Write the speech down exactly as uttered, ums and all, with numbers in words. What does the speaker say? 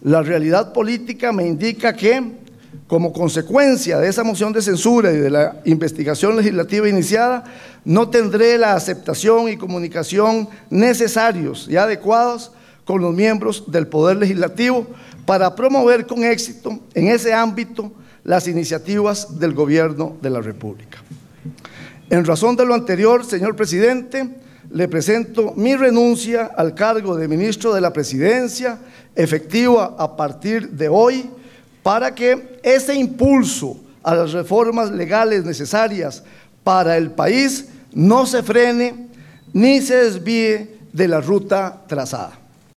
La realidad política me indica que, como consecuencia de esa moción de censura y de la investigación legislativa iniciada, no tendré la aceptación y comunicación necesarios y adecuados con los miembros del Poder Legislativo para promover con éxito en ese ámbito las iniciativas del Gobierno de la República. En razón de lo anterior, señor presidente, le presento mi renuncia al cargo de ministro de la Presidencia, efectiva a partir de hoy, para que ese impulso a las reformas legales necesarias para el país no se frene ni se desvíe de la ruta trazada.